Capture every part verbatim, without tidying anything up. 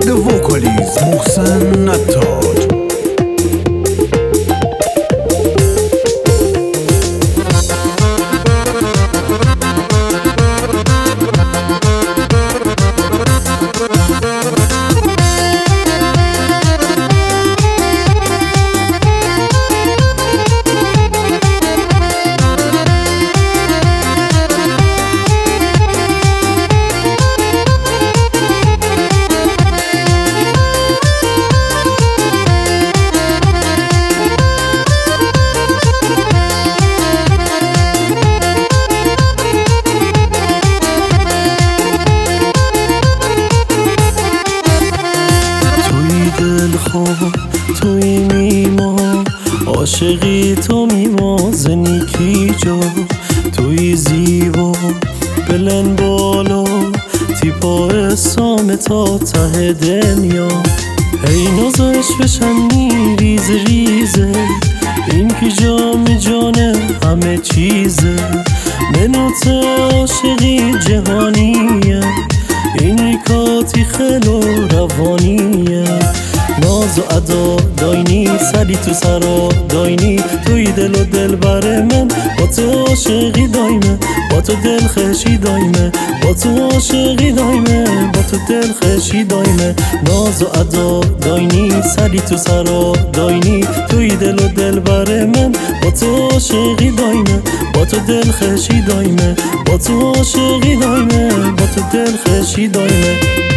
The vocalist محسن نتاج. توی میما عاشقی تو میما زنیکی جا توی زیبا بلن بالا تیپا اسام تا ته دنیا هی نازش بشنی ریز ریزه این که جام جانه همه چیزه منوت عاشقی جهانیه اینی کاتی خلو روانیه ناز و ادا داینی سری تو سرا داینی توی دل و دل بر من با تو عاشقی دایمه با تو دل خشی دایمه با تو عاشقی دایمه با تو دل خشی دایمه ناز و ادا داینی سری تو سرا داینی توی دل و دل بر من با تو عاشقی دایمه با تو دل خشی دایمه با تو عاشقی دایمه با تو دل خشی دایمه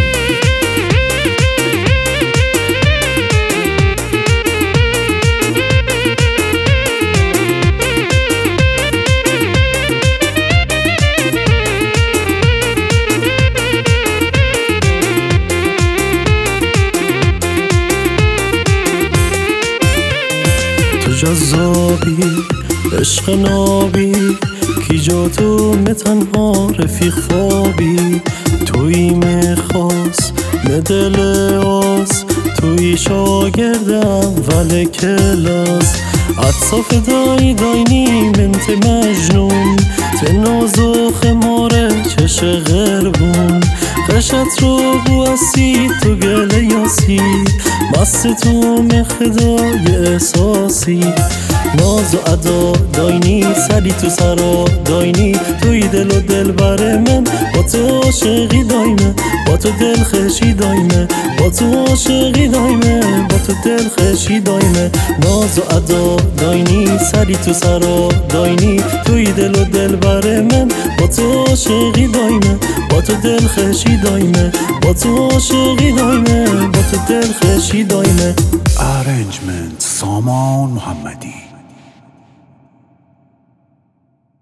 جذابی عشق نابی کی جا تو تنها رفیق خوابی توی میخواست مدل آس توی شاگرد اول کلاس اطصاف دای داینی بنت مجنون تنازو خماره چش غربون قشت رو بوسی تو گل یاسی مست تو مخدای احساسی ناز و ادا داینی سری تو سرا داینی توی دل و دل بر من با تو عاشقی دایمه با تو دل خشی دایمه با تو عاشقی دایمه با تو دل خشی دایمه ناز و ادا داینی سری تو سرا داینی توی دل و دل بر من با تو عاشقی دایمه با تو دل خشی دایمه با تو عاشقی دایمه با تو دل خشی دایمه. Arrangement سامان محمدی.